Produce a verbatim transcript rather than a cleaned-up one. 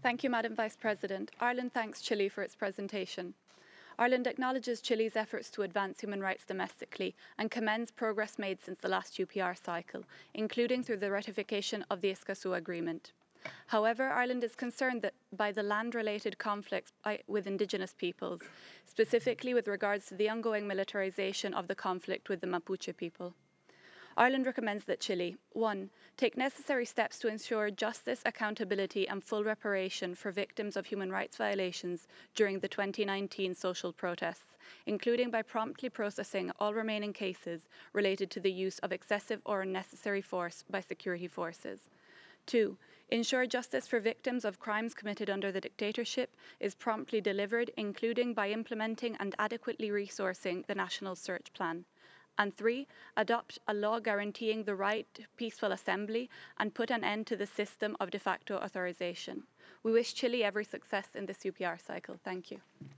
Thank you, Madam Vice President. Ireland thanks Chile for its presentation. Ireland acknowledges Chile's efforts to advance human rights domestically and commends progress made since the last U P R cycle, including through the ratification of the Escazú Agreement. However, Ireland is concerned that by the land-related conflicts by, with Indigenous peoples, specifically with regards to the ongoing militarisation of the conflict with the Mapuche people. Ireland recommends that Chile, one, take necessary steps to ensure justice, accountability and full reparation for victims of human rights violations during the twenty nineteen social protests, including by promptly processing all remaining cases related to the use of excessive or unnecessary force by security forces. Two, ensure justice for victims of crimes committed under the dictatorship is promptly delivered, including by implementing and adequately resourcing the National Search Plan. And three, adopt a law guaranteeing the right to peaceful assembly and put an end to the system of de facto authorization. We wish Chile every success in this U P R cycle. Thank you.